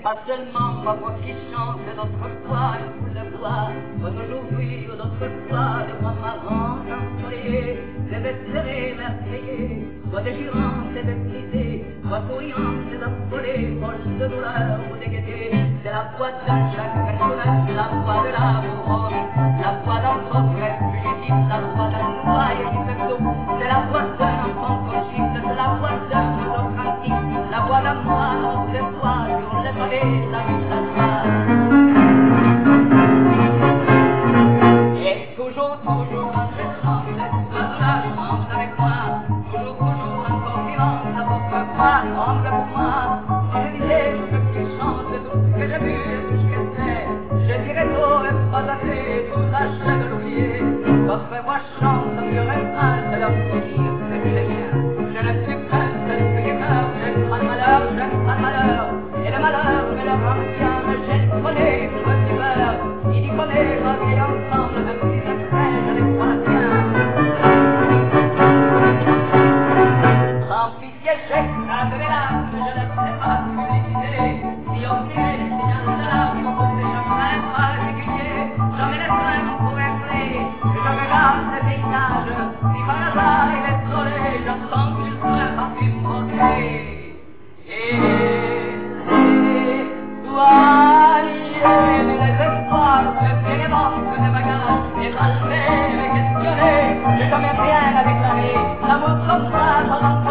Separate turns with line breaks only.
pas seulement ma voix qui chante, d'autres fois je vous le vois, comme aujourd'hui ou d'autres fois, de moi marrant, ensoleillé, les espérés, merveillés, soit déchirante et déprisée, soit souriante et affolée, folle de douleur ou de gaieté, c'est la voix de chaque personnage, la voix de l'amour, la voix d'un progrès fugitif, la voix d'un foyer qui se cloue, c'est la voix d'un enfant cogite, c'est la voix d'un oiseau craintif, la voix d'un moine de toi sur le pavé de la rue de la joie. Et toujours, toujours, quand je chante, la chante avec moi, toujours, toujours, en confiance, à votre voix tremble pour moi. Si je disais tout ce qui chante, tout ce que j'ai vu et tout ce que c'est, je dirais tôt et pas assez, tout tâcherais de l'oublier. Votre voix chante sur un phrase de leur désir, c'est plus les miens. Je ne suis qu'un seul petit cœur, j'aime pas le malheur, j'aime pas le malheur. Et le malheur me le rend bien, me jette connaît tout le peur. Il y connaît ma vie ensemble, même si je crains, je n'ai pas la tienne. Sans pitié, j'écrase mes larmes, je ne sais pas publicité. Si on dirait les signaux de larmes, on peut déjà faire particulier. Jamais les freins m'ont pour effrayer, que je regarde le paysage. Si par hasard il est trollé, j'entends qu'il serait pas pu me moquer. Soignez mes espoirs, jeter les banques de bagages, et calmer, me questionner, j'ai jamais rien à déclarer, l'amour comme moi,